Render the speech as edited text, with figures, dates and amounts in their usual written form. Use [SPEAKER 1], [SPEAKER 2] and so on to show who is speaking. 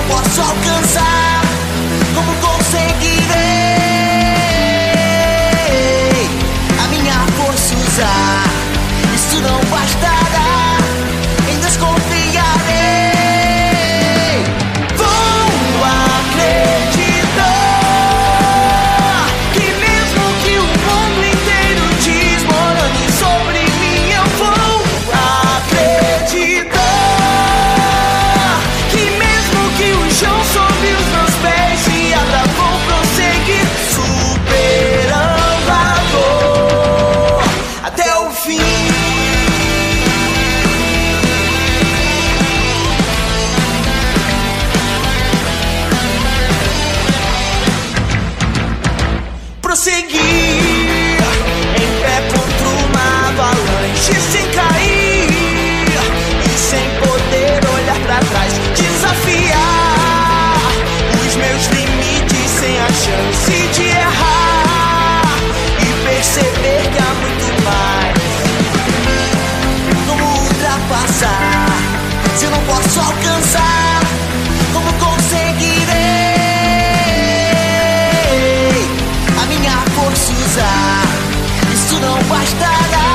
[SPEAKER 1] posso alcançar, como conseguirei a minha força usar? Isso não bastará, em Deus confiarei. Vou acreditar que mesmo que o mundo inteiro desmorone sobre mim, eu vou acreditar que mesmo que o chão sob os meus pés se abra, vou prosseguir superando a dor até o fim. Prosseguir em pé contra uma avalanche, sem cair e sem poder olhar pra trás. Desafiar os meus limites sem a chance de errar e perceber que há muito mais. Como ultrapassar se eu não posso alcançar? Como conseguirei a minha força usar? Isso não bastará,